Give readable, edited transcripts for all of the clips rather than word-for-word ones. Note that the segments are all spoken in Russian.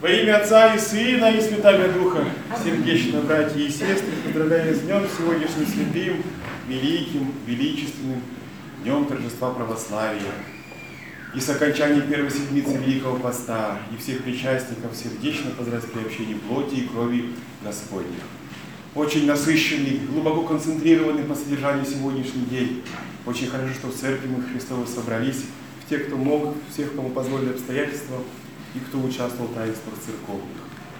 Во имя Отца и Сына и Святаго Духа, сердечно, братья и сестры, поздравляю с днем сегодняшним святым, великим, величественным днем торжества православия. И с окончанием первой седмицы Великого Поста, и всех причастников сердечно поздравляю при общении плоти и крови Господних. Очень насыщенный, глубоко концентрированный по содержанию сегодняшний день. Очень хорошо, что в церкви мы Христовы собрались, в тех, кто мог, всех, кому позволили обстоятельства, и кто участвовал в таинствах церковных.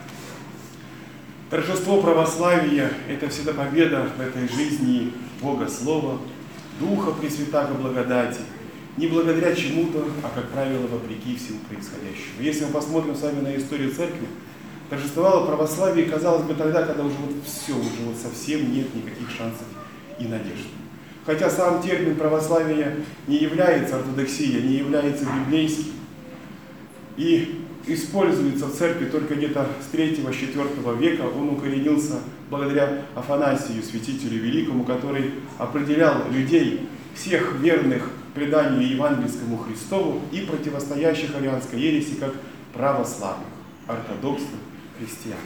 Торжество православия – это всегда победа в этой жизни Бога Слова, Духа Пресвятаго благодати, не благодаря чему-то, а, как правило, вопреки всему происходящему. Если мы посмотрим с вами на историю церкви, торжествовало православие, казалось бы, тогда, когда уже все, уже совсем нет никаких шансов и надежд. Хотя сам термин православие не является ортодоксией, не является библейским, и используется в церкви только где-то с 3-4 века. Он укоренился благодаря Афанасию, святителю великому, который определял людей, всех верных преданию евангельскому Христову и противостоящих арианской ереси, как православных, ортодоксных христиан.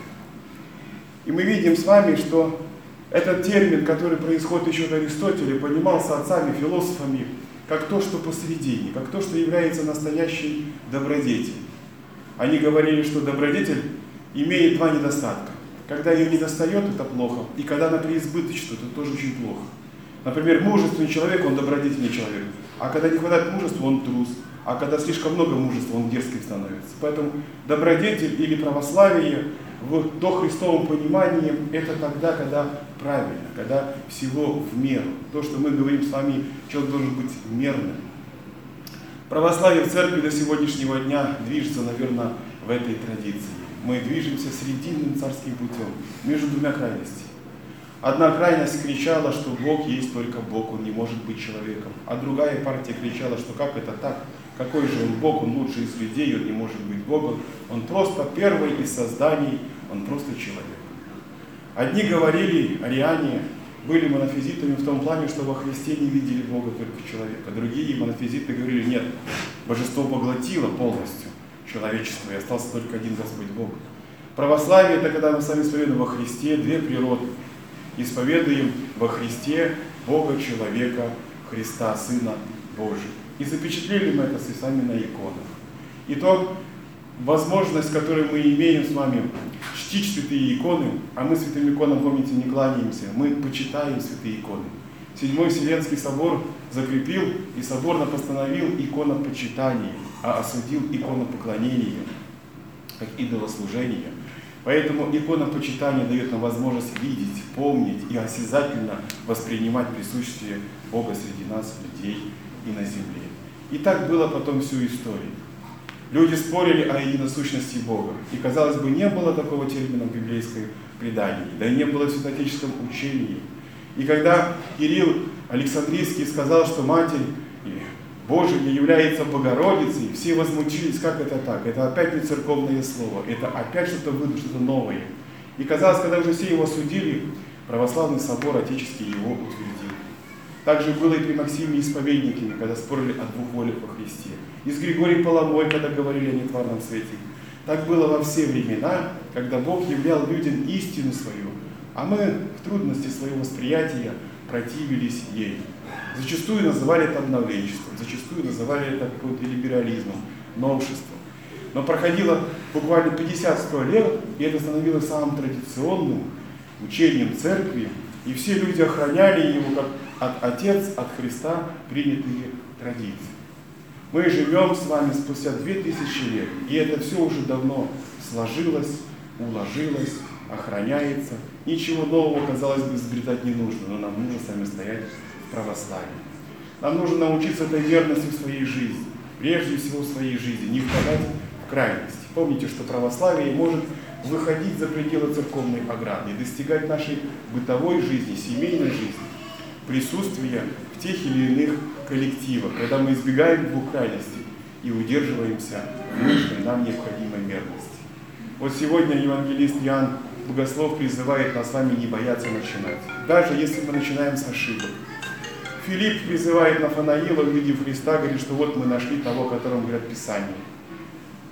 И мы видим с вами, что этот термин, который происходит еще от Аристотеля, понимался отцами, философами, как то, что посередине, как то, что является настоящей добродетелью. Они говорили, что добродетель имеет два недостатка. Когда ее недостает, это плохо, и когда она преизбыточна, это тоже очень плохо. Например, мужественный человек, он добродетельный человек, а когда не хватает мужества, он трус, а когда слишком много мужества, он дерзким становится. Поэтому добродетель или православие в дохристовом понимании – это тогда, когда правильно, когда всего в меру. То, что мы говорим с вами, человек должен быть мерным. Православие в церкви до сегодняшнего дня движется, наверное, в этой традиции. Мы движемся срединным царским путем, между двумя крайностями. Одна крайность кричала, что Бог есть только Бог, Он не может быть человеком. А другая партия кричала, что как это так? Какой же Он Бог? Он лучший из людей, Он не может быть Богом. Он просто первый из созданий, Он просто человек. Одни говорили, ариане, были монофизитами в том плане, что во Христе не видели Бога, только человека. Другие монофизиты говорили, нет, божество поглотило полностью человечество, и остался только один Господь Бог. Православие – это когда мы сами исповедуем во Христе две природы. Исповедуем во Христе Бога, человека, Христа, Сына Божия. И запечатлели мы это с вами на иконах. И то возможность, которую мы имеем с вами, чтить святые иконы, а мы святым иконам, помните, не кланяемся, мы почитаем святые иконы. Седьмой Вселенский собор закрепил и соборно постановил иконопочитание, а осудил иконопоклонение, как идолослужение. Поэтому иконопочитание дает нам возможность видеть, помнить и осязательно воспринимать присутствие Бога среди нас, людей и на земле. И так было потом всю историю. Люди спорили о единосущности Бога. И, казалось бы, не было такого термина в библейском предании, да и не было в святоотеческом учении. И когда Кирилл Александрийский сказал, что Матерь Божия является Богородицей, все возмутились, как это так? Это опять не церковное слово, это опять что-то новое. И казалось, когда уже все его осудили, православный собор отеческий его утвердил. Также было и при Максиме исповедниками, когда спорили о двух волях во Христе. И с Григорием Паламой, когда говорили о нетварном свете. Так было во все времена, когда Бог являл людям истину свою, а мы в трудности своего восприятия противились ей. Зачастую называли это обновленчеством, зачастую называли это каким-то либерализмом, новшеством. Но проходило буквально 50-100 лет, и это становилось самым традиционным учением церкви, и все люди охраняли его как от Отец, от Христа принятые традиции. Мы живем с вами спустя 2000 лет, и это все уже давно сложилось, уложилось, охраняется. Ничего нового, казалось бы, изобретать не нужно, но нам нужно с вами стоять в православии. Нам нужно научиться этой верности в своей жизни, прежде всего в своей жизни, не впадать в крайности. Помните, что православие может выходить за пределы церковной ограды и достигать нашей бытовой жизни, семейной жизни, присутствия в тех или иных коллективах, когда мы избегаем двух крайностей и удерживаемся в нужной нам необходимой мерности. Вот сегодня евангелист Иоанн Богослов призывает нас с вами не бояться начинать, даже если мы начинаем с ошибок. Филипп призывает Нафанаила, увидев Христа, говорит, что вот мы нашли того, о котором говорят Писания.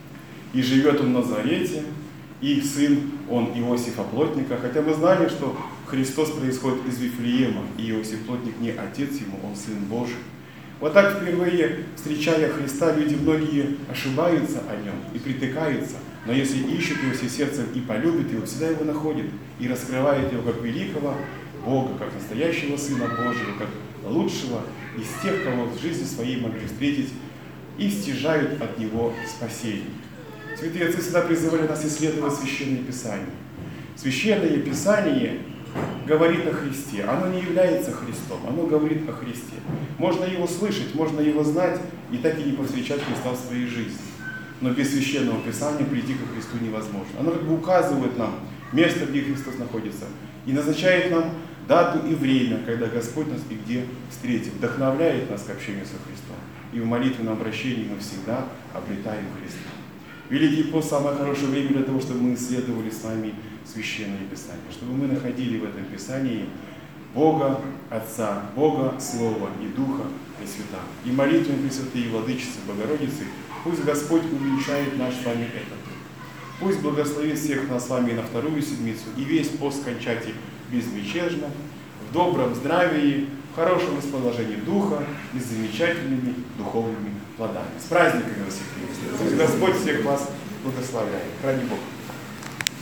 И живет он в Назарете, и сын он Иосифа Плотника. Хотя мы знали, что Христос происходит из Вифлеема, и Иосиф Плотник не отец ему, он сын Божий. Вот так впервые, встречая Христа, люди многие ошибаются о нем и притыкаются. Но если ищут его всем сердцем и полюбят его, всегда его находят и раскрывают его как великого Бога, как настоящего Сына Божьего, как лучшего из тех, кого в жизни своей могли встретить, и стяжают от него спасение. Святые отцы всегда призывали нас исследовать Священное Писание. Священное Писание говорит о Христе. Оно не является Христом, оно говорит о Христе. Можно его слышать, можно его знать и так и не повстречать Христа в своей жизни. Но без Священного Писания прийти ко Христу невозможно. Оно как бы указывает нам место, где Христос находится, и назначает нам дату и время, когда Господь нас и где встретит, вдохновляет нас к общению со Христом. И в молитвенном обращении мы всегда обретаем Христа. Великий пост – самое хорошее время для того, чтобы мы исследовали с вами Священное Писание, чтобы мы находили в этом Писании Бога Отца, Бога Слова и Духа Пресвятаго. И молитвами Пресвятой Владычицы Богородицы пусть Господь увенчает наш с вами этот труд. Пусть благословит всех нас с вами на вторую седмицу и весь пост кончайте безмятежно, в добром здравии, в хорошем расположении духа и с замечательными духовными плодами. С праздниками вас всех! Пусть Господь всех вас благословляет. Храни Бог!